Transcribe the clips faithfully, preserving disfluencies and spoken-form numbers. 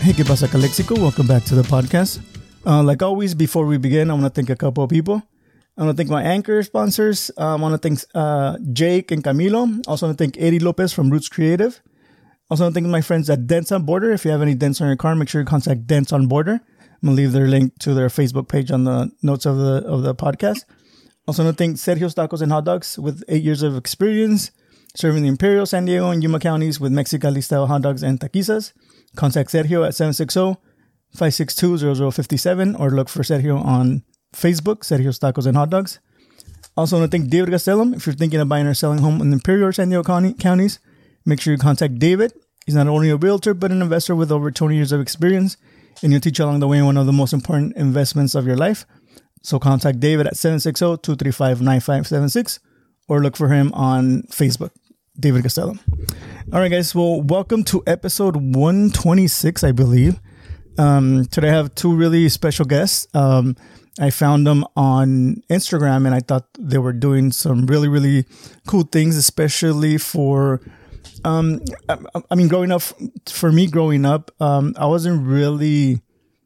Hey, ¿qué pasa, Calexico? Welcome back to the podcast. Uh, like always, before we begin, I want to thank a couple of people. I want to thank my anchor sponsors. Uh, I want to thank uh, Jake and Camilo. Also want to thank Eddie Lopez from Roots Creative. Also want to thank my friends at Dents on Border. If you have any dents on your car, make sure you contact Dents on Border. I'm going to leave their link to their Facebook page on the notes of the of the podcast. Also want to thank Sergio's Tacos and Hot Dogs with eight years of experience serving the Imperial, San Diego, and Yuma counties with Mexicali-style hot dogs and taquizas. Contact Sergio at seven six zero, five six two, zero zero five seven or look for Sergio on Facebook, Sergio's Tacos and Hot Dogs. Also want to thank David Gastelum. If you're thinking of buying or selling a home in the Imperial or San Diego County, counties, make sure you contact David. He's not only a realtor, but an investor with over twenty years of experience, and he'll teach you along the way one of the most important investments of your life. So contact David at seven six zero, two three five, nine five seven six or look for him on Facebook, David Gastelum. All right, guys. Well, welcome to episode one twenty-six, I believe. Um, today I have two really special guests. Um, I found them on Instagram, and I thought they were doing some really, really cool things, especially for, um, I, I mean, growing up, for me growing up, um, I wasn't really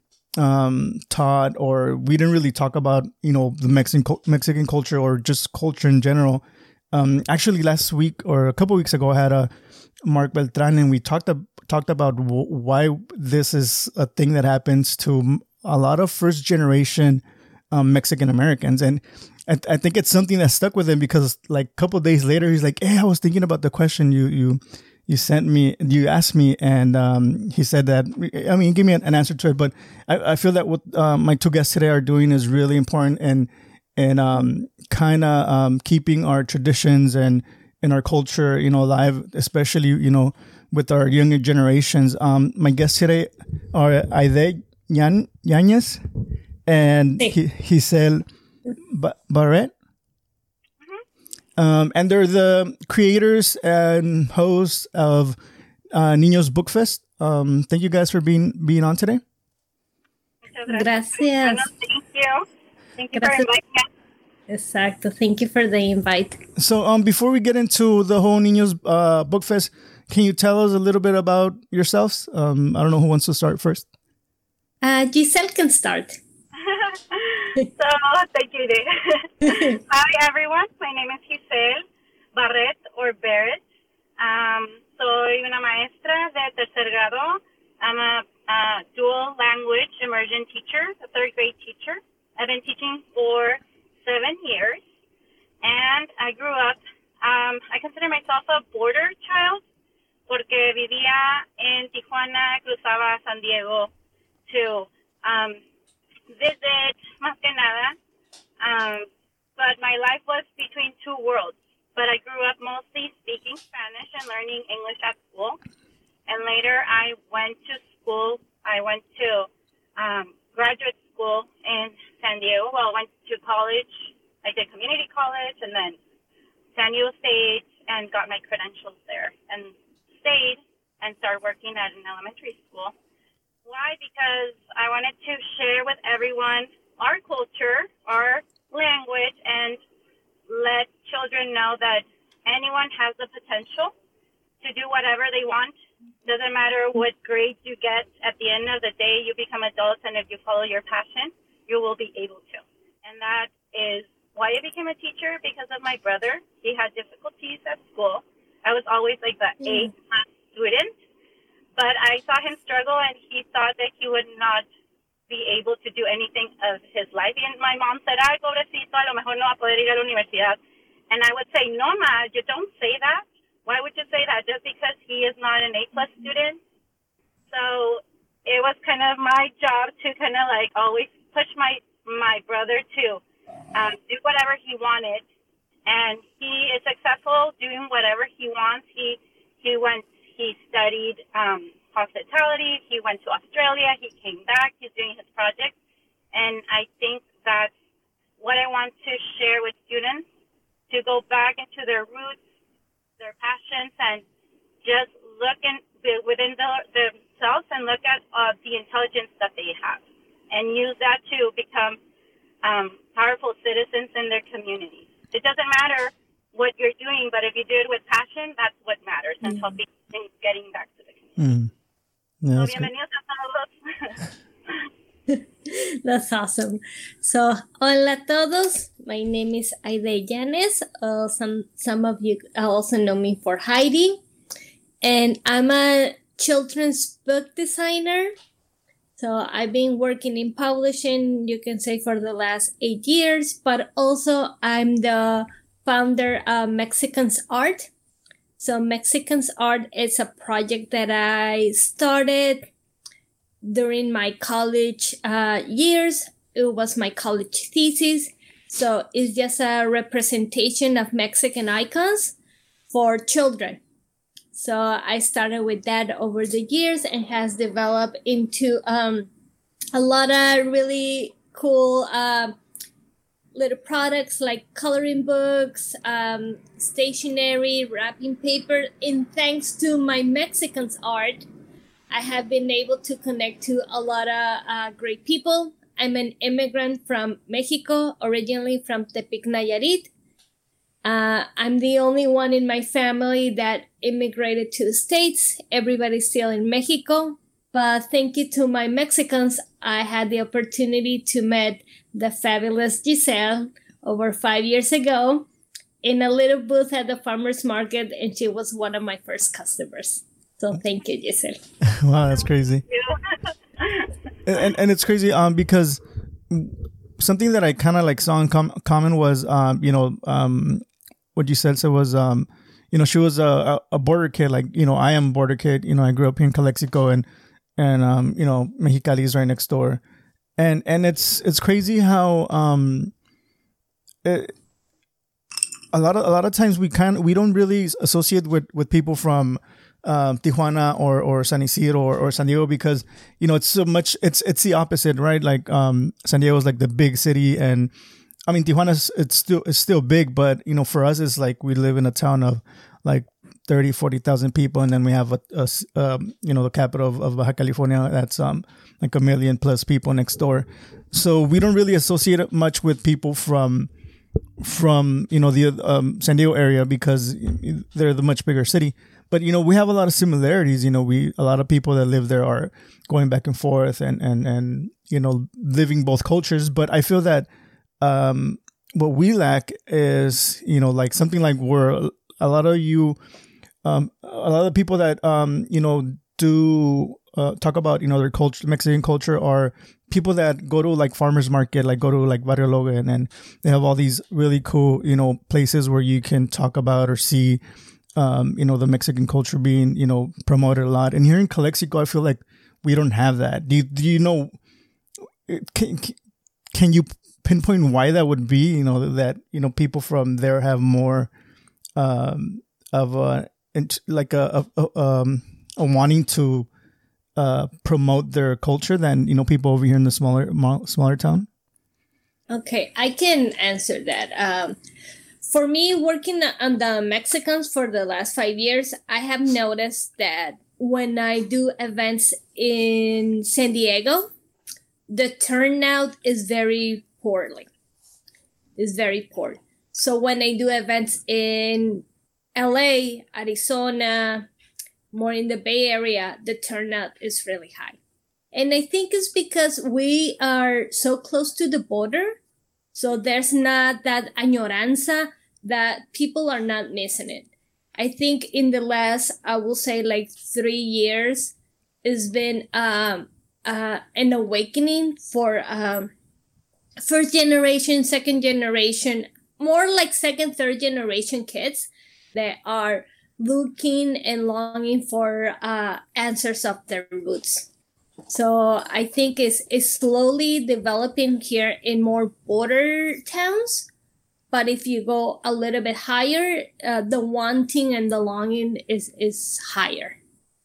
um, taught, or we didn't really talk about, you know, the Mexican Mexican culture or just culture in general. Um, actually, last week or a couple weeks ago, I had a Mark Beltran, and we talked ab- talked about w- why this is a thing that happens to a lot of first generation um, Mexican Americans, and I, I think it's something that stuck with him because, like, a couple of days later, he's like, "Hey, I was thinking about the question you you you sent me, you asked me," and um, he said that. I mean, give me an, an answer to it, but I, I feel that what uh, my two guests today are doing is really important, and and um, kind of um, keeping our traditions and in our culture, you know, alive, especially, you know, with our younger generations. Um, my guests today are Aide Yan Yanez and he, Giselle ba- Barrett. Mm-hmm. Um, and they're the creators and hosts of uh, Niños Book Fest. Um, thank you guys for being being on today. Gracias. Thank you. Thank you for inviting us. Exacto. Thank you for the invite. So, um, before we get into the whole Niños uh, Book Fest, can you tell us a little bit about yourselves? Um, I don't know who wants to start first. Uh, Giselle can start. So, thank you, Dave. Hi, everyone. My name is Giselle Barrett or Barrett. Um, soy una maestra de tercer grado. I'm a, a dual language immersion teacher, a third grade teacher. I've been teaching for seven years, and I grew up, um, I consider myself a border child, porque vivía en Tijuana, cruzaba San Diego to um, visit, más que nada, um, but my life was between two worlds, but I grew up mostly speaking Spanish and learning English at school, and later I went to school, I went to um, graduate school in San Diego. Well, I went to college. I did community college and then San Diego State and got my credentials there and stayed and started working at an elementary school. Why? Because I wanted to share with everyone our culture, our language, and let children know that anyone has the potential to do whatever they want. Doesn't matter what grades you get. At the end of the day, you become adults, and if you follow your passion, you will be able to. And that is why I became a teacher, because of my brother. He had difficulties at school. I was always like the A student, but I saw him struggle, and he thought that he would not be able to do anything of his life. And my mom said, "Ay, pobrecito, a lo mejor no va a poder ir a la universidad." And I would say, "No, ma, you don't say that. Why would you say that? Just because he is not an A-plus student?" So it was kind of my job to kind of like always push my, my brother to um, do whatever he wanted. And he is successful doing whatever he wants. He he went, he studied um, hospitality. He went to Australia. He came back. He's doing his project. And I think that's what I want to share with students, to go back into their roots, their passions, and just look in, within the, themselves and look at uh, the intelligence that they have and use that to become um, powerful citizens in their communities. It doesn't matter what you're doing, but if you do it with passion, that's what matters, and helping in getting back to the community. Mm. Yeah, So, that's good. bienvenidos a todos. That's awesome. So, hola a todos. My name is Aide Llanes. Uh, some some of you also know me for Heidi, and I'm a children's book designer. So I've been working in publishing, you can say, for the last eight years. But also, I'm the founder of Mexicans Art. So Mexicans Art is a project that I started during my college uh, years. It was my college thesis. So it's just a representation of Mexican icons for children. So I started with that over the years and has developed into um, a lot of really cool uh, little products like coloring books, um, stationery, wrapping paper. And thanks to my Mexicans art, I have been able to connect to a lot of uh, great people. I'm an immigrant from Mexico, originally from Tepic, Nayarit. Uh, I'm the only one in my family that immigrated to the States. Everybody's still in Mexico. But thank you to my Mexicans, I had the opportunity to meet the fabulous Giselle over five years ago in a little booth at the farmer's market, and she was one of my first customers. So thank you, Giselle. Wow, that's crazy. and, and and it's crazy um because something that I kind of like saw in com- common was um you know um what you said so was um you know she was a, a border kid, like you know I am a border kid. You know I grew up here in Calexico, and and um you know Mexicali is right next door, and and it's it's crazy how um it, a lot of a lot of times we kind we don't really associate with with people from Um, Tijuana or or San Isidro or, or San Diego, because you know it's so much it's it's the opposite, right? Like um, San Diego is like the big city, and I mean Tijuana's it's still it's still big, but you know for us it's like we live in a town of like thirty, forty thousand people, and then we have a, a um, you know the capital of, of Baja California that's um like a million plus people next door. So we don't really associate it much with people from from you know the um, San Diego area because they're the much bigger city. But, you know, we have a lot of similarities. You know, we a lot of people that live there are going back and forth and, and, and you know, living both cultures. But I feel that um, what we lack is, you know, like something like where a lot of you, um, a lot of people that, um, you know, do uh, talk about, you know, their culture, Mexican culture, are people that go to like farmers market, like go to like Barrio Logan, and they have all these really cool, you know, places where you can talk about or see Um, you know, the Mexican culture being, you know, promoted a lot. And here in Calexico, I feel like we don't have that. Do you, do you know, can, can you pinpoint why that would be? You know, that, you know, people from there have more um, of a, like a, a, a, um, a wanting to uh, promote their culture than, you know, people over here in the smaller, smaller town? Okay, I can answer that. Um, For me, working on the Mexicans for the last five years, I have noticed that when I do events in San Diego, the turnout is very poorly. It's very poor. So when I do events in L A, Arizona, more in the Bay Area, the turnout is really high. And I think it's because we are so close to the border. So there's not that añoranza that people are not missing it. I think in the last, I will say like three years, it's been um, uh, an awakening for um, first generation, second generation, more like second, third generation kids that are looking and longing for uh, answers of their roots. So I think it's, it's slowly developing here in more border towns. But if you go a little bit higher, uh, the wanting and the longing is, is higher.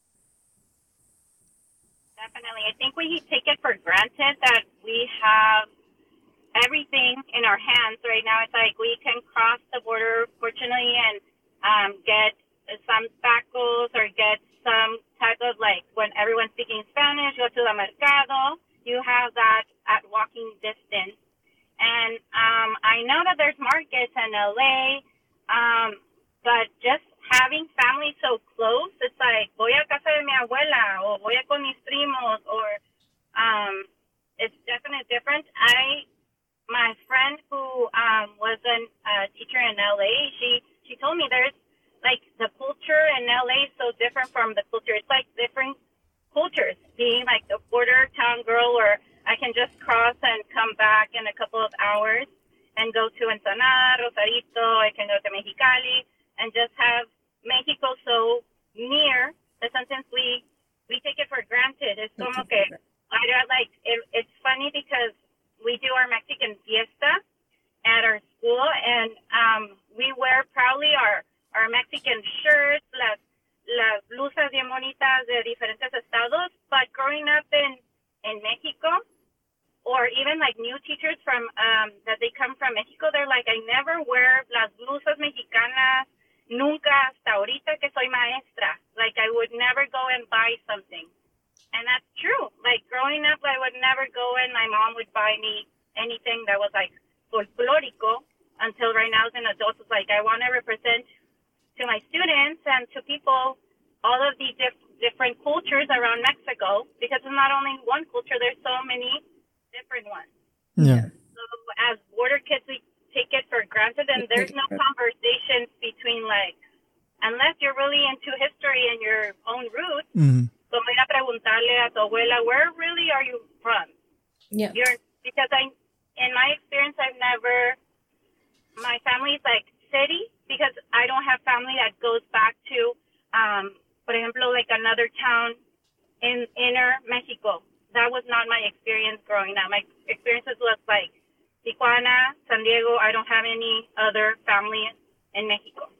Definitely. I think we take it for granted that we have everything in our hands right now. It's like we can cross the border, fortunately, and um, get some tacos or get some type of, like, when everyone's speaking Spanish, go to the mercado, you have that at walking distance. And um, I know that there's markets in L A, um, but just having family so close, it's like, voy a casa de mi abuela, or voy a con mis primos, or um, it's definitely different. I, my friend who um, was a uh, teacher in L A, she, she told me there's, like, the culture in L A is so different from the culture. It's like different cultures, being like the border town girl where I can just cross and come back in a couple of hours and go to Ensenada, Rosarito, I can go to Mexicali, and just have Mexico so near that sometimes we, we take it for granted. It's como que, I don't like, it, it's funny because we do our Mexican fiesta at our school, and um, we wear proudly our, our Mexican shirts, las, las blusas bien bonitas de diferentes estados, but growing up in, in Mexico, or even like new teachers from um, that they come from Mexico, they're like, I never wear las blusas mexicanas, nunca hasta ahorita que soy maestra. Like, I would never go and buy something. And that's true. Like, growing up, I would never go and my mom would buy me anything that was like folklorico until right now as an adult. It's like, I want to represent to my students and to people all of the diff- different cultures around Mexico, because it's not only one culture, there's so many different ones. Yeah. So as border kids, we take it for granted, and there's no conversations between, like, unless you're really into history and your own roots. Mm-hmm. So voy a preguntarle a tu abuela, where really are you from? Yeah. You're because I, in my experience, I've never. My family's like city, because I don't have family that goes back to, um, por ejemplo, like another town in inner Mexico. That was not my experience growing up. My experiences was like Tijuana, San Diego. I don't have any other family in Mexico.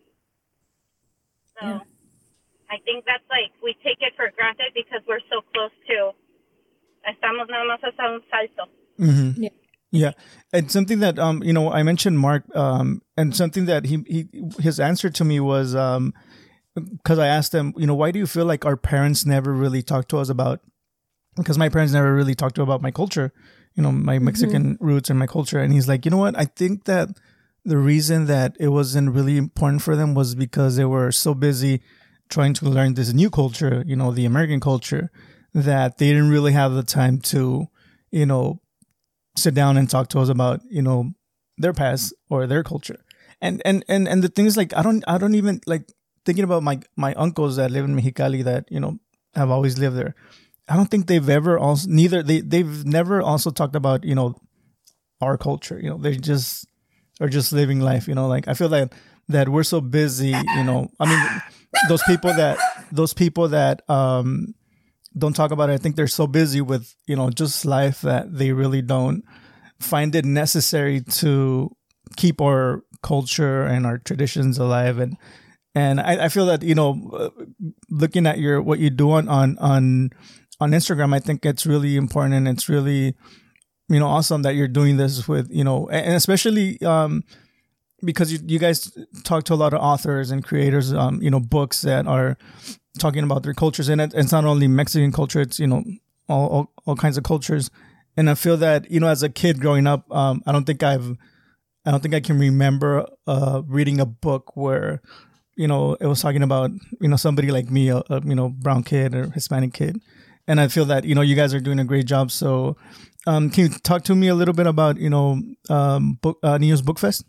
So Yeah. I think that's like, we take it for granted because we're so close to, estamos nada más hasta un salto. Mm-hmm. Yeah. Yeah, and something that um you know I mentioned Mark um and something that he he his answer to me was um because I asked him, you know, why do you feel like our parents never really talked to us about, because my parents never really talked to about my culture, you know, my Mexican mm-hmm. roots and my culture. And he's like, you know what, I think that the reason that it wasn't really important for them was because they were so busy trying to learn this new culture, you know, the American culture, that they didn't really have the time to, you know, sit down and talk to us about, you know, their past or their culture. And and and and the thing is, like, I don't I don't even like thinking about my my uncles that live in Mexicali that, you know, have always lived there. I don't think they've ever also neither they they've never also talked about, you know, our culture. You know, they just are just living life, you know, like I feel that that we're so busy, you know. I mean, those people that those people that um don't talk about it, I think they're so busy with, you know, just life that they really don't find it necessary to keep our culture and our traditions alive. And and I, I feel that, you know, uh, looking at your what you do on on on on Instagram, I think it's really important, and it's really, you know, awesome that you're doing this with, you know, and especially um because you, you guys talk to a lot of authors and creators, um, you know, books that are talking about their cultures. And it, it's not only Mexican culture, it's, you know, all, all, all kinds of cultures. And I feel that, you know, as a kid growing up, um, I don't think I've, I don't think I can remember uh, reading a book where, you know, it was talking about, you know, somebody like me, a, a, you know, brown kid or Hispanic kid. And I feel that, you know, you guys are doing a great job. So um, can you talk to me a little bit about, you know, um, book, uh, Niños Book Fest?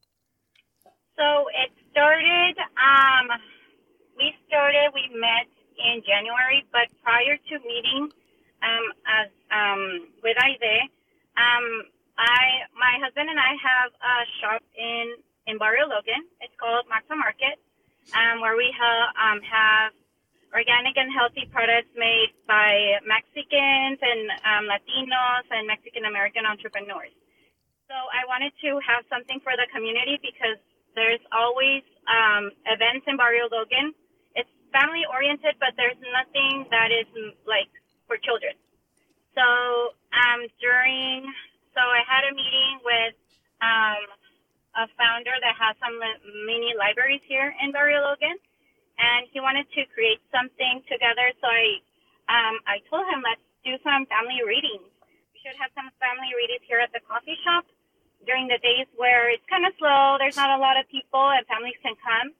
So it started, um, we started, we met in January, but prior to meeting um, as um, with Aide, um, I, my husband and I have a shop in, in Barrio Logan. It's called Maxa Market, um, where we ha- um, have organic and healthy products made by Mexicans and um, Latinos and Mexican-American entrepreneurs. So I wanted to have something for the community because there's always um, events in Barrio Logan. It's family-oriented, but there's nothing that is, like, for children. So um, during, so I had a meeting with um, a founder that has some mini libraries here in Barrio Logan, and he wanted to create something together. So I, um, I told him, let's do some family readings. We should have some family readings here at the coffee shop during the days where it's kind of slow, there's not a lot of people, and families can come.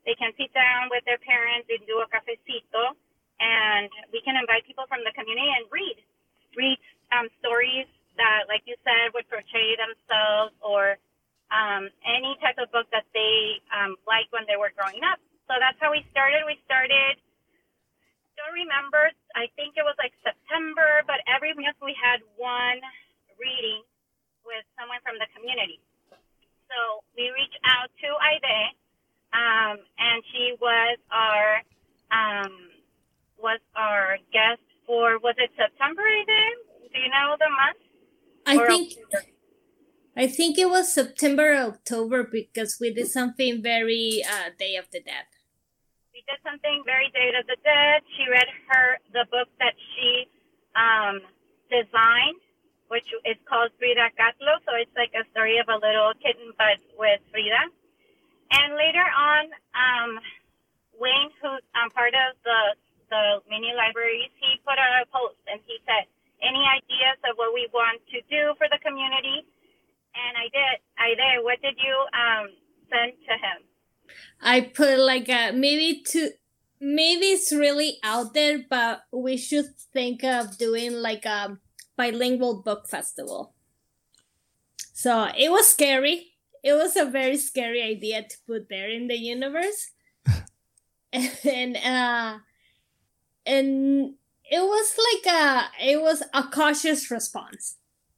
they can sit down with their parents and do a cafecito, and we can invite people from the community and read, read um, stories that, like you said, would portray themselves or um, any type of book that they um, liked when they were growing up. So that's how we started. We started, don't remember, I think it was like September, but every month we had one reading with someone from the community. So we reached out to Aide, um, and she was our um, was our guest for, was it September, Aide? Do you know the month? I Or think October? I think it was September or October because we did something very uh, Day of the Dead. We did something very Day of the Dead. She read her the book that she um, designed, which is called Frida Kahlo. So it's like a story of a little kitten, but with Frida. And later on, um, Wayne, who's um, part of the, the mini libraries, he put out a post and he said, any ideas of what we want to do for the community? And I did. I did. What did you um, send to him? I put like a maybe to maybe it's really out there, but we should think of doing like a bilingual book festival. So it was scary. It was a very scary idea to put there in the universe. and uh and it was like a it was a cautious response.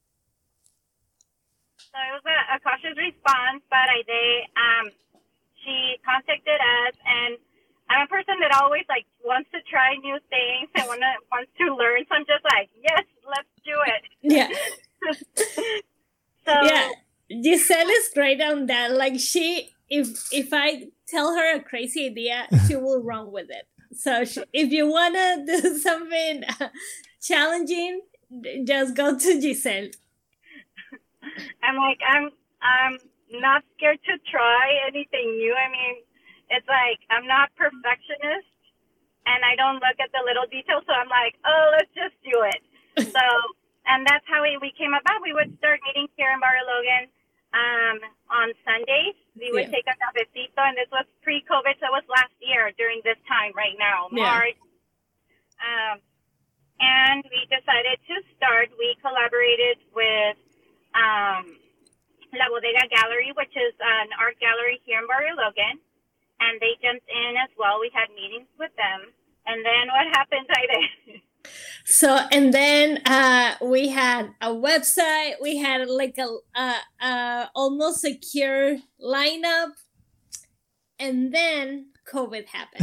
So it was a, a cautious response, but I did. Um, she contacted us, and I'm a person that always like wants to try new things and wanna, wants to learn. So I'm just like, yes, let's do it. Yeah. So Yeah. Giselle is great on that. Like she, if if I tell her a crazy idea, she will run with it. So she, if you wanna do something challenging, just go to Giselle. I'm like, I'm I'm not scared to try anything new. I mean, it's like I'm not perfectionist, and I don't look at the little details. So I'm like, oh, let's just do it. So, and that's how we, we came about. We would start meeting here in Barrio Logan um, on Sundays. We would Yeah. take a cafecito, and this was pre-COVID, so it was last year during this time right now, Yeah. March. Um, and we decided to start. We collaborated with um, La Bodega Gallery, which is an art gallery here in Barrio Logan, and they jumped in as well. We had meetings with them, and then what happened, Aide? So and then uh, we had a website. We had like a, a, a almost secure lineup, and then COVID happened.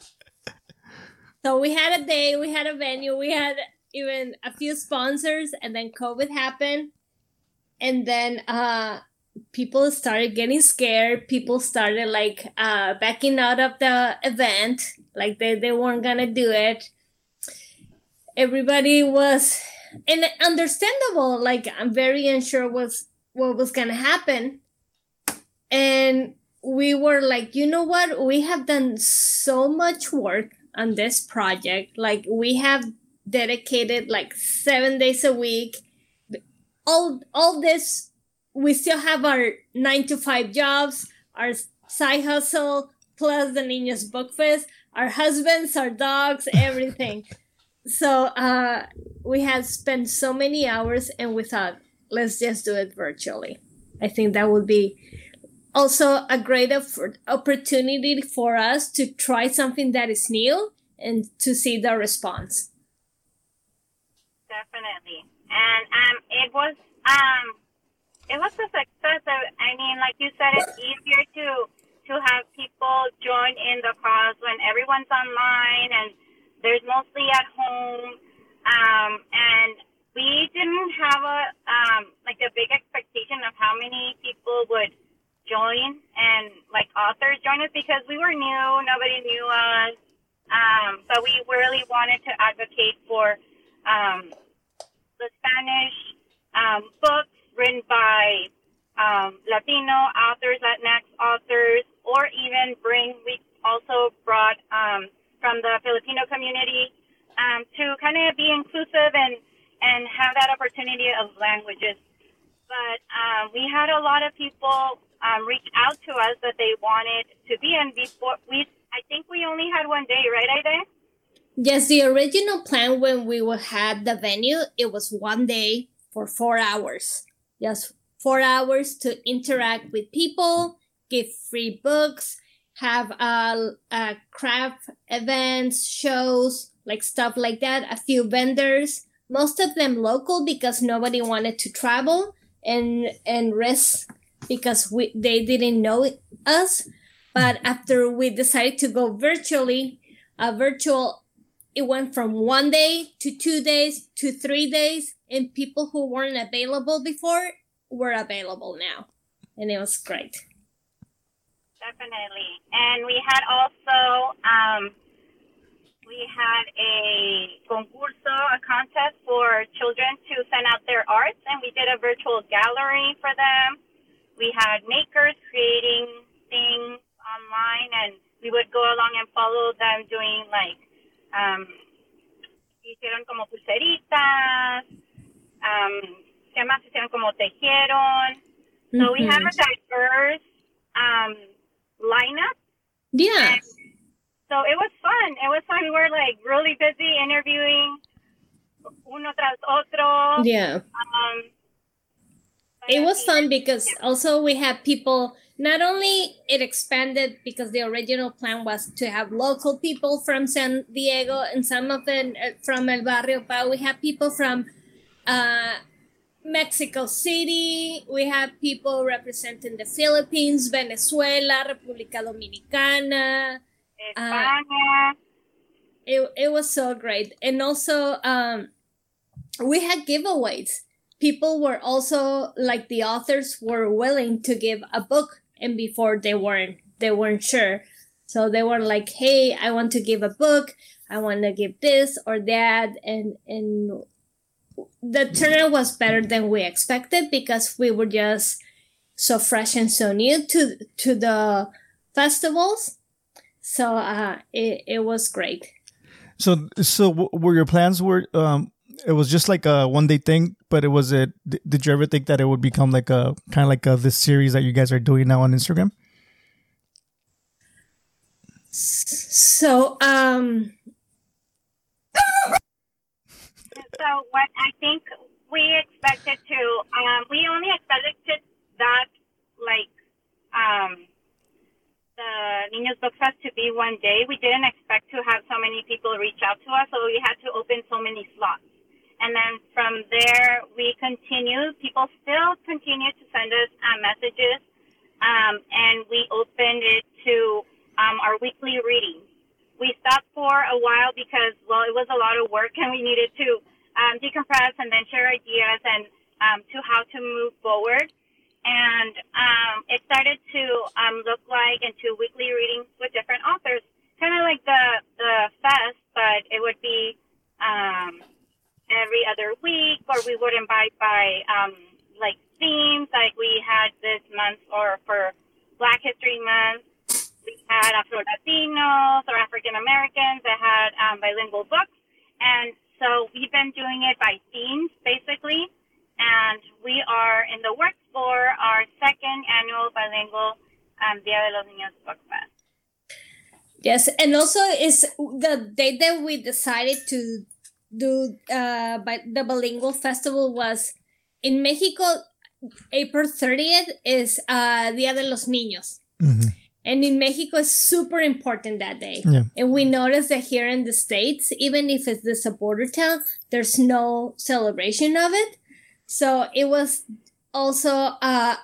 So we had a day, we had a venue, we had even a few sponsors, and then COVID happened. And then uh, people started getting scared. People started like uh, backing out of the event, like they, they weren't gonna do it. Everybody was, and understandable, like I'm very unsure was what was gonna happen. And we were like, you know what? We have done so much work on this project. Like we have dedicated like seven days a week. All all this, we still have our nine to five jobs, our side hustle, plus the Niños Book Fest, our husbands, our dogs, everything. So uh, we had spent so many hours, and we thought, let's just do it virtually. I think that would be also a great opp- opportunity for us to try something that is new and to see the response. Definitely. And um, it was um, it was a success. I mean, like you said, it's easier to to have people join in the cause when everyone's online and there's mostly at home. Um, and we didn't have a um, like a big expectation of how many people would join and like authors join us because we were new, nobody knew us. Um, but we really wanted to advocate for um, the Spanish um, books written by um, Latino authors, Latinx authors, or even bring, we also brought um, from the Filipino community um, to kind of be inclusive and, and have that opportunity of languages. But um, we had a lot of people um, reach out to us that they wanted to movie, and before we, I think we only had one day, right, Aide? Yes, the original plan when we had the venue, it was one day for four hours. Just four hours to interact with people, give free books, have uh, uh, craft events, shows, like stuff like that, a few vendors, most of them local because nobody wanted to travel and and risk because we they didn't know us. But after we decided to go virtually, a virtual, it went from one day to two days to three days, and people who weren't available before were available now, and it was great. Definitely. And we had also, um, we had a concurso, a contest for children to send out their arts, and we did a virtual gallery for them. We had makers creating things online, and we would go along and follow them doing, like, um, hicieron como pulseritas, um, ¿qué más hicieron? Como tejieron. So mm-hmm. we had a diverse um, lineup. Yeah. And so it was fun. It was fun. We were like really busy interviewing uno tras otro. Yeah. Um, it was fun because yeah. also we had people, not only it expanded because the original plan was to have local people from San Diego and some of them from El Barrio, but we had people from uh, Mexico City, we had people representing the Philippines, Venezuela, República Dominicana. España. Uh, it, it was so great. And also, um, we had giveaways. People were also, like the authors were willing to give a book, and before they weren't, they weren't sure. So they were like, hey, I want to give a book. I want to give this or that. And, and the turnout was better than we expected because we were just so fresh and so new to to the festivals. So uh, it it was great. So so were your plans were um it was just like a one day thing, but it was it. Did you ever think that it would become like a kind of like a, this series that you guys are doing now on Instagram? So um. So what I think we expected to, um, we only expected that, like, um, the Niños Book Fest to be one day. We didn't expect to have so many people reach out to us, so we had to open so many slots. And then from there, we continued. People still continue to send us uh, messages, um, and we opened it to um, our weekly readings. We stopped for a while because, well, it was a lot of work, and we needed to Um, decompress and then share ideas and um, to how to move forward. And um, it started to um, look like into weekly readings with different authors, kind of like the, the fest, but it would be um, every other week, or we would invite by um, like themes, like we had this month or for Black History Month, we had Afro-Latinos or African Americans that had um, bilingual books. And so we've been doing it by themes, basically, and we are in the works for our second annual bilingual um, Dia de los Niños Book Fest. Yes, and also is the day that we decided to do uh, by the bilingual festival was in Mexico. April thirtieth is uh, Dia de los Niños. Mm-hmm. And in Mexico, it's super important that day. Yeah. And we noticed that here in the States, even if it's this a border town, there's no celebration of it. So it was also uh,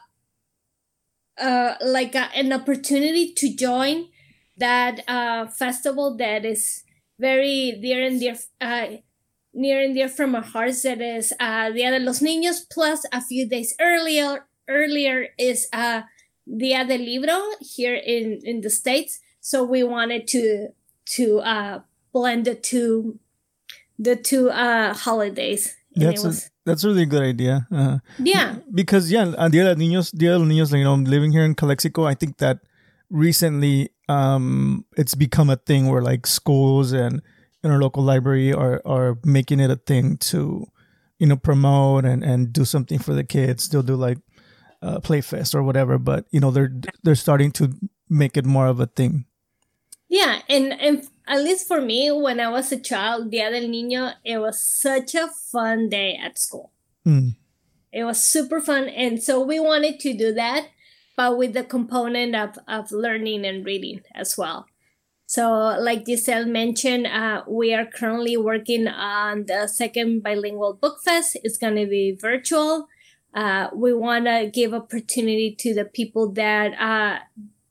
uh, like a, an opportunity to join that uh, festival that is very dear and dear, uh, near and dear from our hearts. That is uh, Dia de los Niños. Plus, a few days earlier, earlier is uh, Dia del Libro here in, in the States. So we wanted to to uh, blend the two the two uh, holidays. And That's it was, a, that's a really good idea. Uh, yeah. Because, yeah, uh, Dia de los Niños, Dia de los Niños, you know, living here in Calexico, I think that recently um, it's become a thing where, like, schools and in our local library are, are making it a thing to, you know, promote and, and do something for the kids. They'll do, like, uh, Playfest or whatever. But, you know, they're they're starting to make it more of a thing. Yeah, and, and at least for me, when I was a child, Dia del Niño, it was such a fun day at school. Mm. It was super fun. And so we wanted to do that, but with the component of, of learning and reading as well. So like Giselle mentioned, uh, we are currently working on the second bilingual book fest. It's going to be virtual. Uh, we want to give opportunity to the people that uh,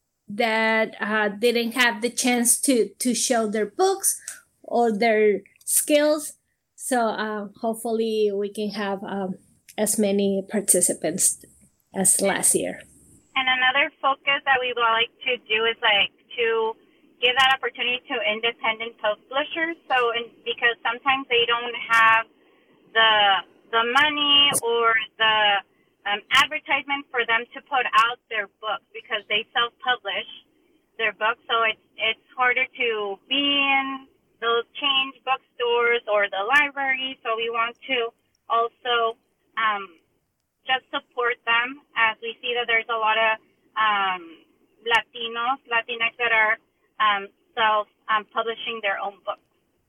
that uh, didn't have the chance to, to show their books or their skills. So uh, hopefully we can have um, as many participants as last year. And another focus that we would like to do is like to give that opportunity to independent publishers. So in, because sometimes they don't have the the money or the um, advertisement for them to put out their books because they self-publish their books. So it's it's harder to be in those chain bookstores or the library. So we want to also um, just support them as we see that there's a lot of um, Latinos, Latinx that are um, self-publishing um, their own books.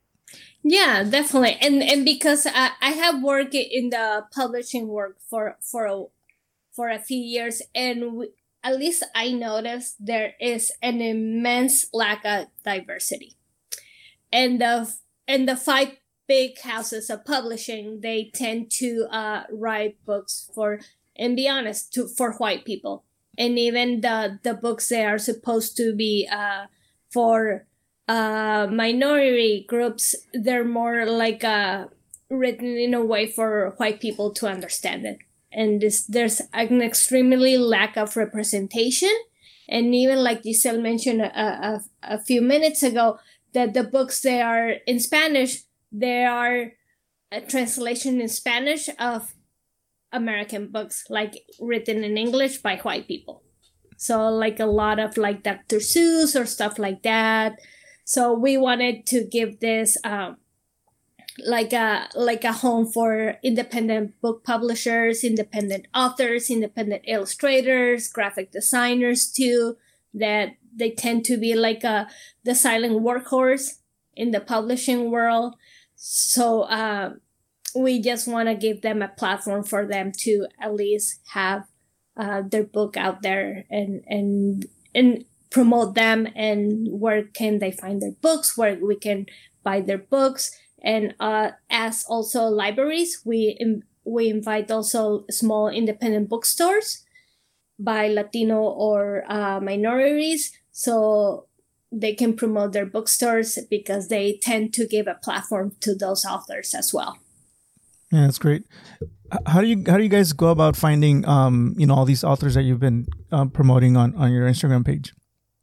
Yeah, definitely. And and because I, I have worked in the publishing work for for a, for a few years, and we, at least I noticed there is an immense lack of diversity. And the and the five big houses of publishing, they tend to uh, write books for, and be honest, to for white people. And even the, the books that are supposed to be uh, for Uh, minority groups, they're more like uh, written in a way for white people to understand it. And this, there's an extremely lack of representation. And even like Giselle mentioned a, a, a few minutes ago, that the books that are in Spanish, they are a translation in Spanish of American books, like written in English by white people. So like a lot of like Doctor Seuss or stuff like that. So we wanted to give this um, like a like a home for independent book publishers, independent authors, independent illustrators, graphic designers too. That they tend to be like a the silent workhorse in the publishing world. So uh, we just want to give them a platform for them to at least have uh, their book out there and and and. promote them, and where can they find their books, where we can buy their books. And uh, as also libraries, we in, we invite also small independent bookstores by Latino or uh, minorities, so they can promote their bookstores because they tend to give a platform to those authors as well. Yeah, that's great. How do you how do you guys go about finding um you know all these authors that you've been uh, promoting on on your Instagram page?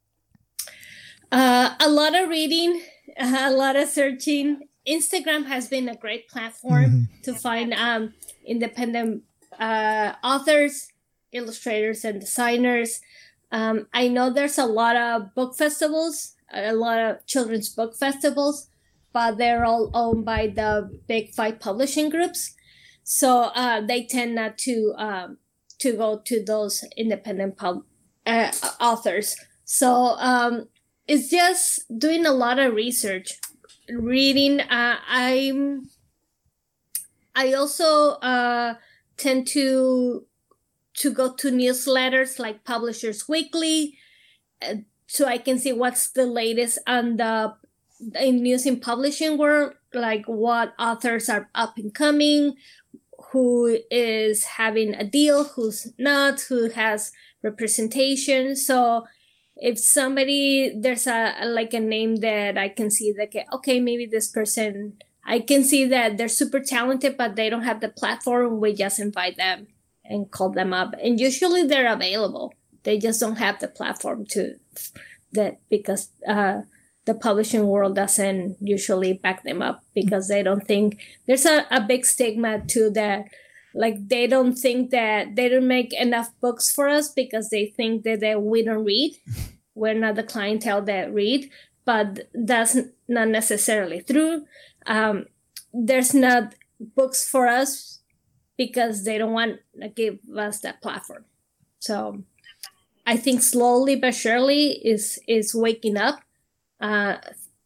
Uh, a lot of reading, a lot of searching. Instagram has been a great platform mm-hmm. to find um, independent uh, authors, illustrators, and designers. Um, I know there's a lot of book festivals, a lot of children's book festivals, but they're all owned by the big five publishing groups. So uh, they tend not to um, to go to those independent pub- uh, authors. So um, it's just doing a lot of research, reading. Uh, I'm. I also uh, tend to to go to newsletters like Publishers Weekly, uh, so I can see what's the latest on the in news in publishing world, like what authors are up and coming, who is having a deal, who's not, who has representation. So if somebody, there's a like a name that I can see that, okay, maybe this person, I can see that they're super talented, but they don't have the platform. We just invite them and call them up. And usually they're available. They just don't have the platform to that because uh, the publishing world doesn't usually back them up because they don't think there's a, a big stigma to that. Like they don't think that they don't make enough books for us because they think that, that we don't read. We're not the clientele that read, but that's not necessarily true. Um, there's not books for us because they don't want to give us that platform. So I think slowly but surely is is waking up. Uh,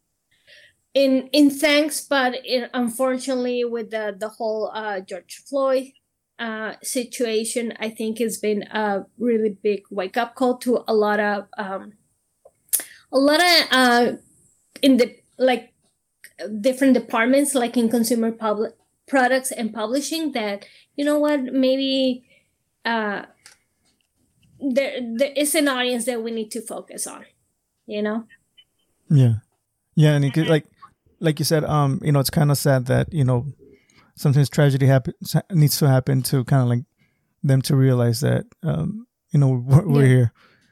in in thanks, but in, unfortunately, with the the whole uh, George Floyd uh, situation, I think it's been a really big wake up call to a lot of um, a lot of uh, in the like different departments, like in consumer public products and publishing. That, you know what, maybe uh, there there is an audience that we need to focus on. You know. Yeah, yeah, and it could, like. Like you said, um, you know, it's kind of sad that, you know, sometimes tragedy happens needs to happen to kind of like them to realize that, um, you know, we're, we're yeah. here.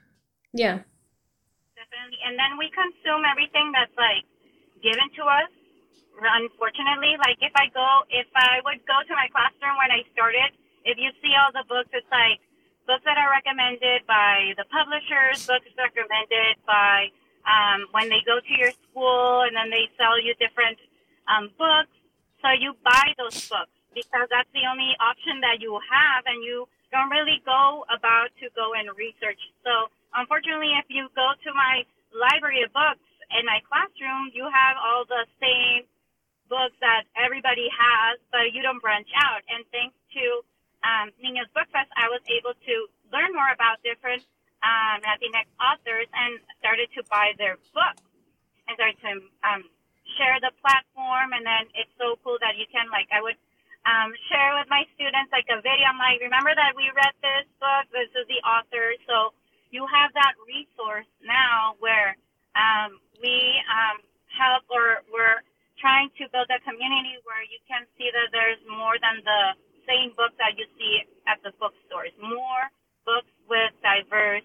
Yeah. Definitely. And then we consume everything that's like given to us. Unfortunately, like if I go, if I would go to my classroom when I started, if you see all the books, it's like books that are recommended by the publishers, books recommended by Um, when they go to your school, and then they sell you different um, books. So you buy those books because that's the only option that you have, and you don't really go about to go and research. So unfortunately, if you go to my library of books in my classroom, you have all the same books that everybody has, but you don't branch out. And thanks to um, Niños Book Fest, I was able to learn more about different Um, Latinx authors and started to buy their books and started to um, share the platform. And then it's so cool that you can, like, I would um, share with my students like a video. I'm like, remember that we read this book? This is the author. So you have that resource now where um, we um, help, or we're trying to build a community where you can see that there's more than the same books that you see at the bookstores. More books with diverse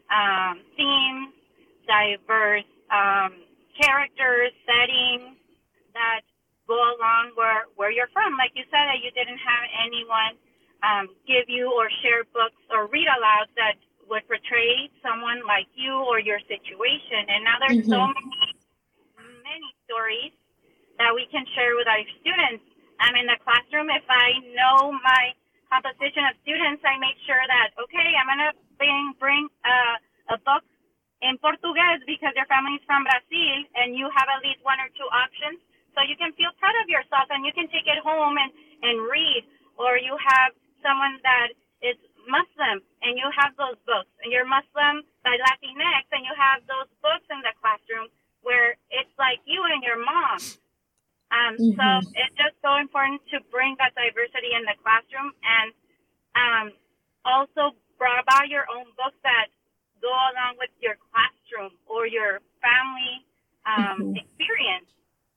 um, themes, diverse um, characters, settings that go along where, where you're from. Like you said, that you didn't have anyone um, give you or share books or read aloud that would portray someone like you or your situation. And now there's mm-hmm. so many, many stories that we can share with our students. I'm in the classroom. If I know my composition of students, I make sure that, okay, I'm going to bring, bring uh, a book in Portuguese because your family's from Brazil and you have at least one or two options. So you can feel proud of yourself and you can take it home and, and read. Or you have someone that is Muslim and you have those books. And you're Muslim by Latinx and you have those books in the classroom where it's like you and your mom. Um, mm-hmm. So it's just so important to bring that diversity in the classroom, and um, also buy your own books that go along with your classroom or your family um, mm-hmm. experience.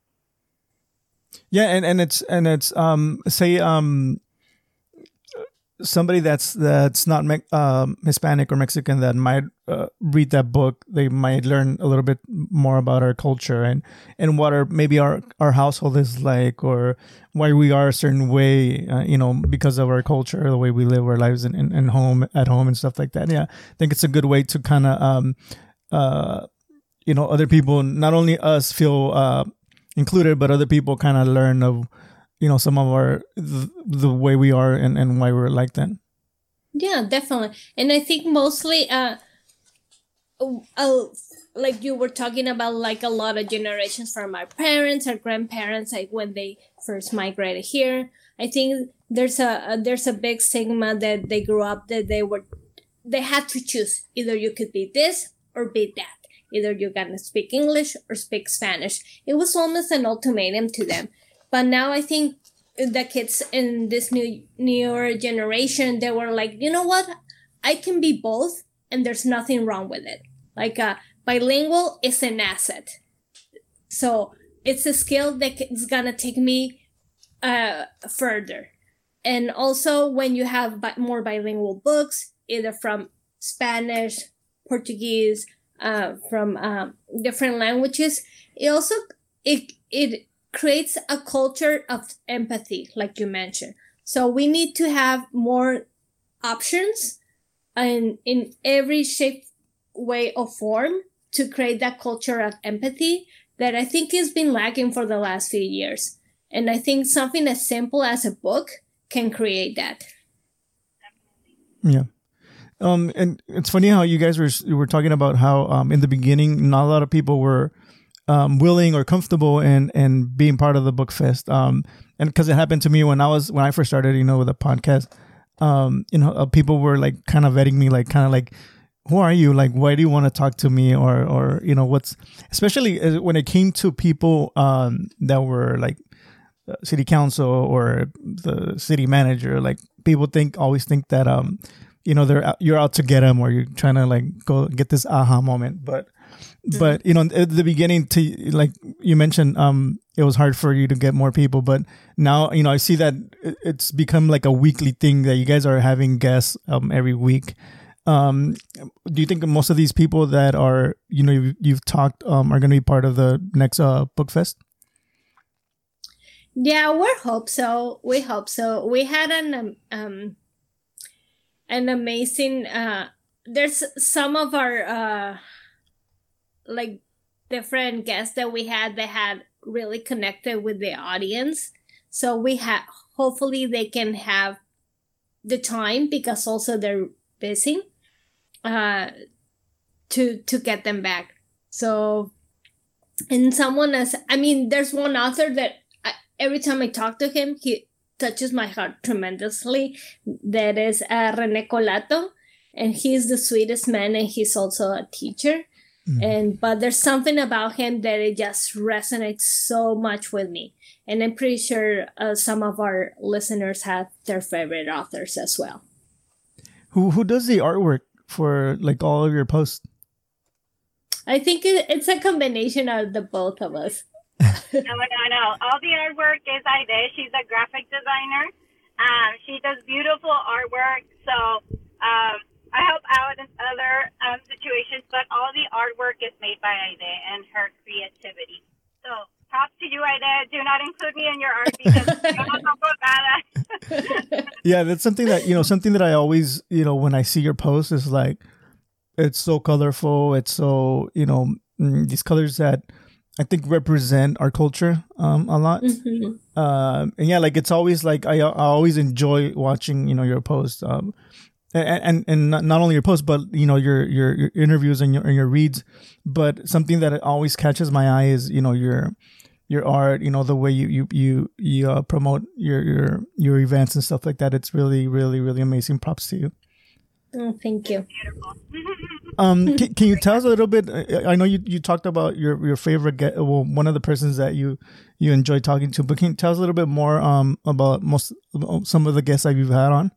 Yeah, and, and it's and it's um, say um, somebody that's that's not me- um, Hispanic or Mexican that might uh, read that book, they might learn a little bit more about our culture and, and what our maybe our, our household is like, or why we are a certain way, uh, you know, because of our culture, the way we live our lives in, in, in home at home and stuff like that. Yeah, I think it's a good way to kind of um, uh, you know, other people, not only us feel uh, included, but other people kind of learn of, you know, some of our, the, the way we are and, and why we're like that. Yeah, definitely. And I think mostly, uh, uh, like you were talking about, like a lot of generations from our parents, our grandparents, like when they first migrated here, I think there's a, a there's a big stigma that they grew up that they were, they had to choose. Either you could be this or be that. Either you're going to speak English or speak Spanish. It was almost an ultimatum to them. But now I think the kids in this new newer generation, they were like, you know what? I can be both, and there's nothing wrong with it. Like uh, bilingual is an asset. So it's a skill that is going to take me uh, further. And also when you have bi- more bilingual books, either from Spanish, Portuguese, uh, from um, different languages, it also, it it creates a culture of empathy, like you mentioned. So we need to have more options in, in every shape, way, or form to create that culture of empathy that I think has been lacking for the last few years. And I think something as simple as a book can create that. Yeah. Um, and it's funny how you guys were you were talking about how um, in the beginning not a lot of people were um, willing or comfortable and and being part of the book fest. Um, and because it happened to me when I was when I first started, you know, with a podcast. Um, you know, uh, people were like kind of vetting me, like kind of like, who are you? Like, why do you want to talk to me? Or or you know, what's especially when it came to people um, that were like uh, city council or the city manager. Like people think always think that um. you know, they're you're out to get them, or you're trying to like go get this aha moment. But, mm-hmm. but you know, at the beginning, to like you mentioned, um, it was hard for you to get more people. But now, you know, I see that it's become like a weekly thing that you guys are having guests um every week. Um, do you think most of these people that are you know you've, you've talked um are going to be part of the next uh book fest? Yeah, we hope so. We hope so. We had an um. An amazing uh there's some of our uh like different guests that we had that had really connected with the audience, so we have hopefully they can have the time, because also they're busy, uh to to get them back. So and someone as I mean there's one author that I, every time I talk to him he touches my heart tremendously. That is uh, Rene Colato, and he's the sweetest man, and he's also a teacher. Mm. And but there's something about him that it just resonates so much with me, and I'm pretty sure uh, some of our listeners have their favorite authors as well. Who who does the artwork for like all of your posts? I think it, it's a combination of the both of us. No, no, no. All the artwork is Aide. She's a graphic designer. Um, she does beautiful artwork. So um, I help out in other um, situations, but all the artwork is made by Aide and her creativity. So props to you, Aide. Do not include me in your art because yo no toco nada. Yeah, that's something that, you know, something that I always, you know, when I see your posts is like, it's so colorful. It's so, you know, these colors that I think represent our culture um, a lot. Mm-hmm. Uh, and yeah, like it's always like I, I always enjoy watching, you know, your posts, um, and and and not only your posts, but you know your your, your interviews and your and your reads. But something that always catches my eye is you know your your art, you know the way you you you you uh, promote your your your events and stuff like that. It's really really really amazing. Props to you. Oh, thank you. Um, can, can you tell us a little bit? I know you, you talked about your, your favorite guest, well, one of the persons that you, you enjoy talking to, but can you tell us a little bit more um about most some of the guests that you've had on?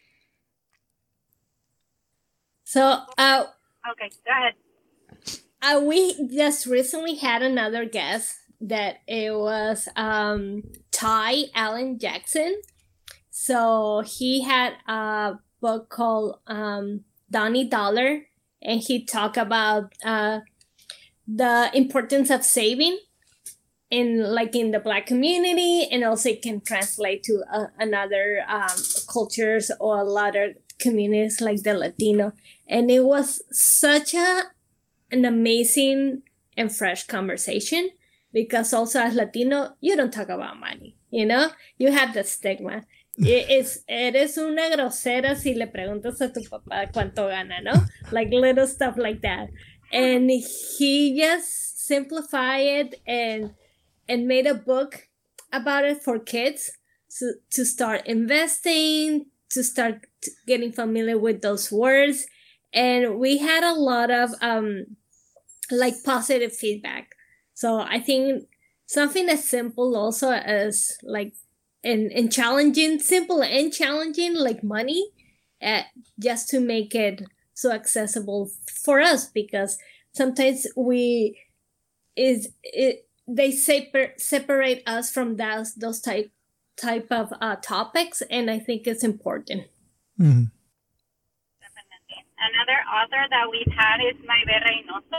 So, uh, okay, go ahead. Uh, we just recently had another guest that it was um Ty Allen Jackson. So he had a book called um, Donnie Dollar, and he talked about uh, the importance of saving in like in the Black community, and also it can translate to uh, another um, cultures or a lot of communities like the Latino. And it was such a an amazing and fresh conversation, because also as Latino, you don't talk about money, you know, you have the stigma. Es, eres una grosera si le preguntas a tu papá cuánto gana, no? Like little stuff like that. And he just simplified it and and made a book about it for kids so, to start investing, to start getting familiar with those words. And we had a lot of um like positive feedback. So I think something as simple also as like And, and challenging, simple and challenging, like money, uh, just to make it so accessible for us, because sometimes we is it they separ- separate us from those those type type of uh, topics, and I think it's important. Mm-hmm. Definitely. Another author that we've had is Naive Reynoso.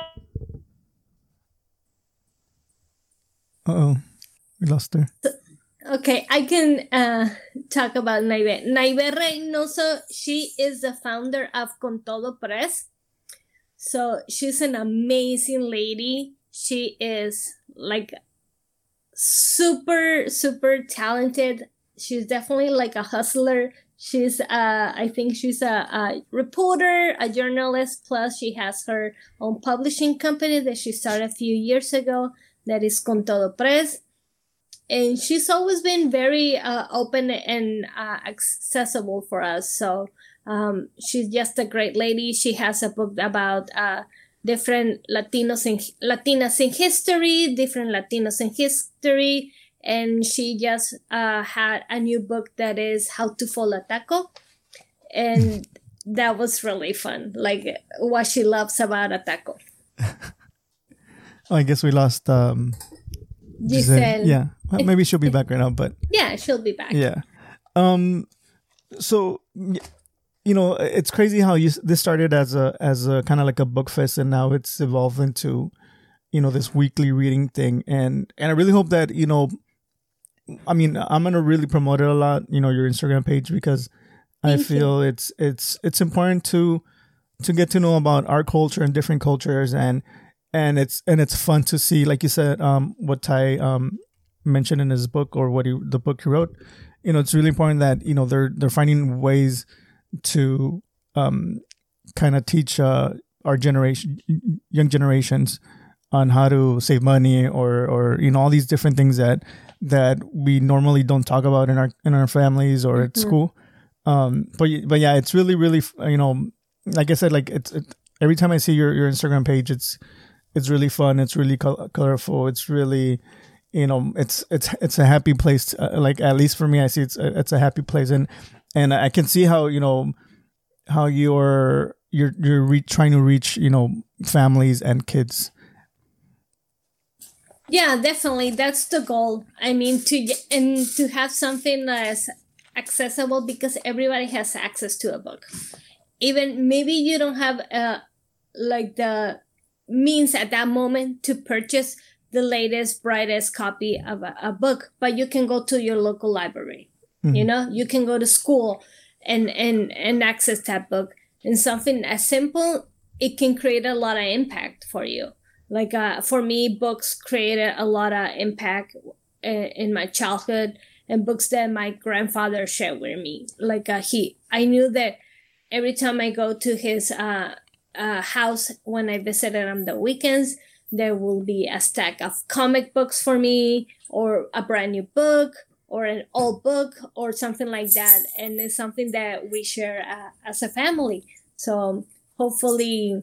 Uh oh, we lost her. So, Okay, I can uh, talk about Naive. Naive Reynoso, she is the founder of Con Todo Press. So she's an amazing lady. She is like super, super talented. She's definitely like a hustler She's, uh, I think she's a, a reporter, a journalist, plus she has her own publishing company that she started a few years ago that is Con Todo Press. And she's always been very uh, open and uh, accessible for us. So um, she's just a great lady. She has a book about uh, different Latinos in, Latinas in history, different Latinos in history. And she just uh, had a new book that is How to Fall a Taco. And that was really fun, like what she loves about a taco. I guess we lost um, Giselle. Giselle. Yeah, well, maybe she'll be back right now, but... Yeah, she'll be back. Yeah. Um. So, you know, it's crazy how you this started as a as a kind of like a book fest, and now it's evolved into, you know, this weekly reading thing. And, and I really hope that, you know... I mean, I'm gonna really promote it a lot, you know, your Instagram page, because Thank I feel you. it's it's it's important to to get to know about our culture and different cultures, and and it's and it's fun to see, like you said, um, what Ty um mentioned in his book, or what he the book he wrote. You know, it's really important that, you know, they're they're finding ways to um kind of teach uh our generation, young generations, on how to save money, or or you know, all these different things that. that we normally don't talk about in our in our families or at mm-hmm. school. Um, but but yeah, it's really really you know, like I said, like it's it, every time I see your, your Instagram page, it's it's really fun. It's really col- colorful. It's really, you know, it's it's it's a happy place. To, uh, like at least for me, I see it's it's a happy place, and and I can see how, you know, how you're you're you're re- trying to reach, you know, families and kids. Yeah, definitely. That's the goal. I mean, to and to have something that's accessible, because everybody has access to a book. Even maybe you don't have uh, like the means at that moment to purchase the latest, brightest copy of a, a book, but you can go to your local library. Mm-hmm. You know, you can go to school and, and, and access that book. And something as simple, it can create a lot of impact for you. Like uh, for me, books created a lot of impact in, in my childhood, and books that my grandfather shared with me. Like uh, he, I knew that every time I go to his uh, uh, house when I visited on the weekends, there will be a stack of comic books for me, or a brand new book, or an old book, or something like that. And it's something that we share uh, as a family. So hopefully.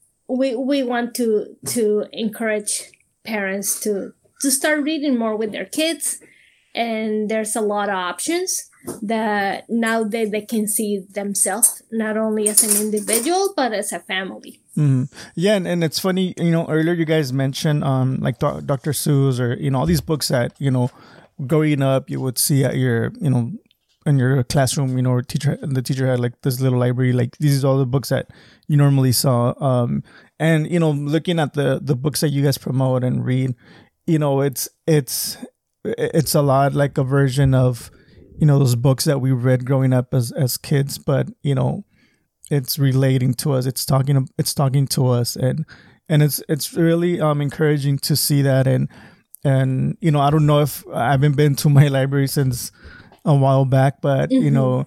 We we want to to encourage parents to to start reading more with their kids, and there's a lot of options that now they, they can see themselves not only as an individual but as a family. Mm-hmm. Yeah, and, and it's funny, you know, earlier you guys mentioned um like Do- Doctor Seuss, or, you know, all these books that, you know, growing up you would see at your, you know, in your classroom, you know, or teacher, the teacher had like this little library, like these are all the books that you normally saw. Um, and, you know, looking at the, the books that you guys promote and read, you know, it's, it's, it's a lot like a version of, you know, those books that we read growing up as, as kids, but, you know, it's relating to us. It's talking, it's talking to us. And, and it's, it's really, um, encouraging to see that. And, and, you know, I don't know if I haven't been to my library since a while back, but mm-hmm. you know,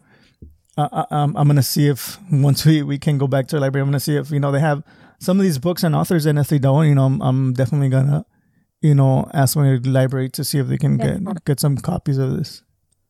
uh, I'm I'm gonna see if once we, we can go back to the library, I'm gonna see if, you know, they have some of these books and authors, and if they don't, you know, I'm, I'm definitely gonna, you know, ask my library to see if they can get get some copies of this.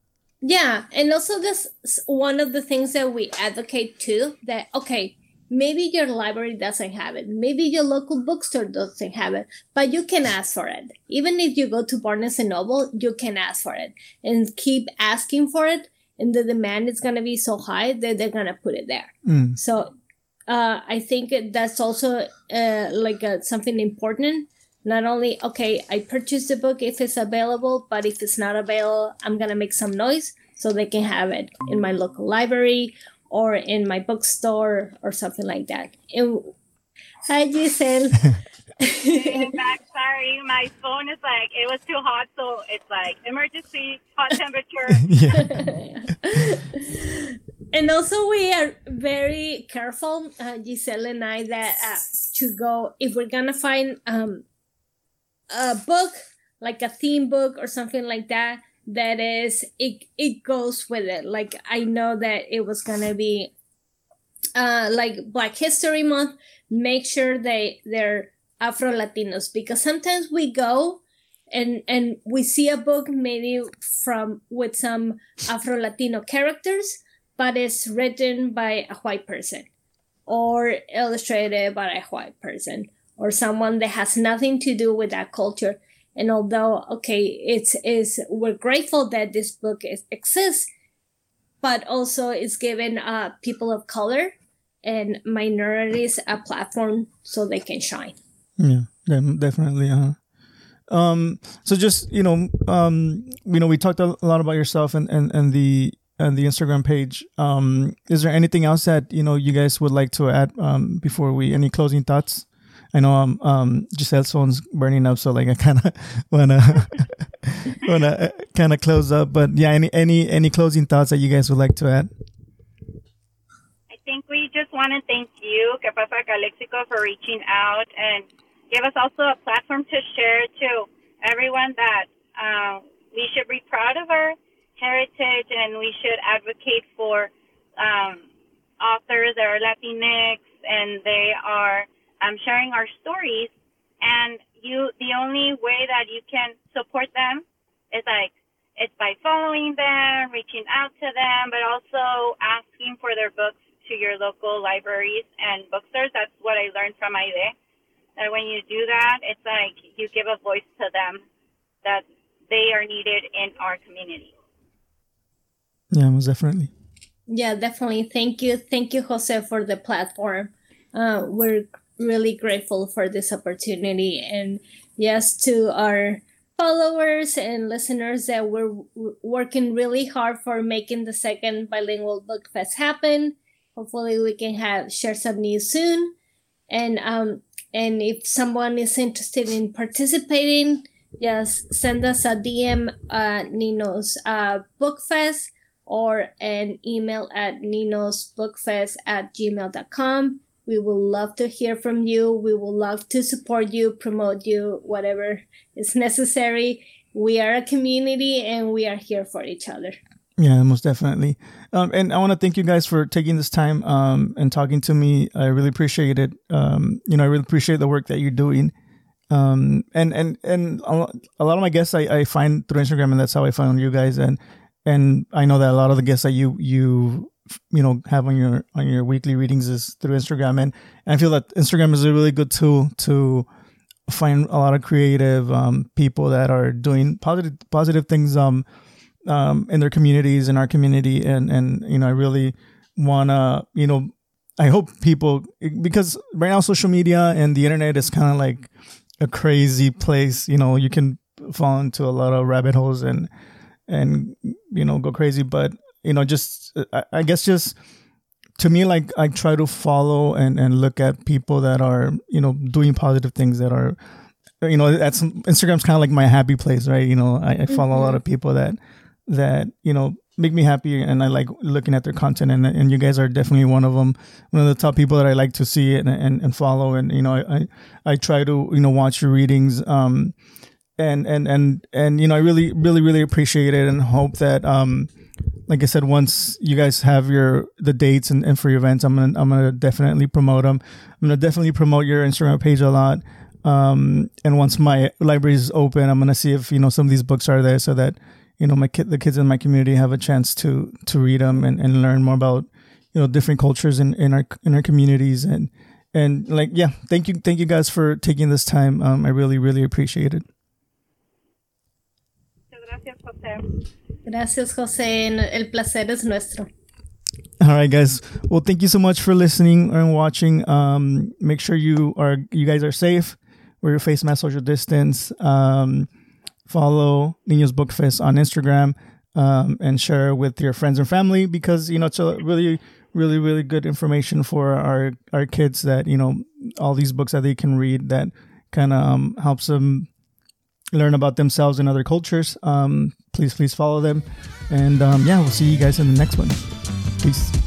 Yeah, and also this one of the things that we advocate too, that okay, maybe your library doesn't have it, maybe your local bookstore doesn't have it, but you can ask for it. Even if you go to Barnes and Noble, you can ask for it and keep asking for it, and the demand is going to be so high that they're going to put it there. Mm. So uh, I think that's also uh, like uh, something important. Not only, okay, I purchased the book if it's available, but if it's not available, I'm going to make some noise so they can have it in my local library or in my bookstore or something like that. And, hi, Giselle. Hey, back. Sorry, my phone is like, it was too hot, so it's like emergency, hot temperature. And also we are very careful, uh, Giselle and I, that uh, to go, if we're going to find um, a book, like a theme book or something like that, that is, it, it goes with it. Like, I know that it was going to be uh, like Black History Month. Make sure they, they're Afro-Latinos, because sometimes we go and and we see a book maybe from with some Afro-Latino characters, but it's written by a white person or illustrated by a white person or someone that has nothing to do with that culture. And although, okay, it's is we're grateful that this book is, exists, but also it's given uh, people of color and minorities a platform so they can shine. Yeah, definitely. Uh-huh. Um, so just, you know, um, you know, we talked a lot about yourself and, and, and the and the Instagram page. Um, is there anything else that, you know, you guys would like to add um, before we, any closing thoughts? I know um, um, Giselle's phone's burning up, so like I kind of wanna wanna kind of close up. But yeah, any any any closing thoughts that you guys would like to add? I think we just want to thank you, Que Pasa Calexico, for reaching out and give us also a platform to share to everyone that uh, we should be proud of our heritage and we should advocate for um, authors that are Latinx and they are um, sharing our stories. And you, the only way that you can support them is like it's by following them, reaching out to them, but also asking for their books to your local libraries and bookstores. That's what I learned from Aide. That when you do that, it's like you give a voice to them that they are needed in our community. Yeah, most definitely. Yeah, definitely. Thank you. Thank you, Jose, for the platform. Uh, we're really grateful for this opportunity. And yes, to our followers and listeners that we're w- working really hard for making the second Bilingual Book Fest happen. Hopefully we can have share some news soon. And um and if someone is interested in participating, just send us a D M at Nino's uh, Book Fest or an email at ninosbookfest at gmail dot com. We will love to hear from you. We will love to support you, promote you, whatever is necessary. We are a community and we are here for each other. Yeah, most definitely. Um, and I want to thank you guys for taking this time um, and talking to me. I really appreciate it. Um, you know, I really appreciate the work that you're doing. Um, and, and, and a lot of my guests I, I find through Instagram, and that's how I found you guys. And, and I know that a lot of the guests that you, you, you know, have on your, on your weekly readings is through Instagram. And, and I feel that Instagram is a really good tool to find a lot of creative um, people that are doing positive, positive things, um, um, in their communities, in our community. And, and, you know, I really want to, you know, I hope people, because right now social media and the internet is kind of like a crazy place. You know, you can fall into a lot of rabbit holes and, and, you know, go crazy. But, you know, just, I, I guess just to me, like I try to follow and, and look at people that are, you know, doing positive things that are, you know, that's Instagram's kind of like my happy place, right? You know, I, I follow mm-hmm. a lot of people that, that, you know, make me happy and I like looking at their content, and and you guys are definitely one of them, one of the top people that I like to see and and, and follow. And, you know, I, I, I try to, you know, watch your readings, um, and, and, and, and, you know, I really, really, really appreciate it and hope that, um, like I said, once you guys have your, the dates and, and for your events, I'm going to, I'm going to definitely promote them. I'm going to definitely promote your Instagram page a lot. Um, and once my library is open, I'm going to see if, you know, some of these books are there so that, you know, my kid, the kids in my community have a chance to, to read them and, and learn more about, you know, different cultures in, in our, in our communities. And, and like, yeah, thank you. Thank you guys for taking this time. Um, I really, really appreciate it. Gracias, Jose. Gracias, Jose. El placer es nuestro. All right, guys. Well, thank you so much for listening and watching. Um, make sure you are, you guys are safe. Wear your face mask, social distance. Um, follow Niños Book Fest on Instagram, um, and share with your friends and family, because, you know, it's a really, really, really good information for our, our kids that, you know, all these books that they can read that kind of um, helps them learn about themselves and other cultures. Um, please, please follow them. And um, yeah, we'll see you guys in the next one. Peace.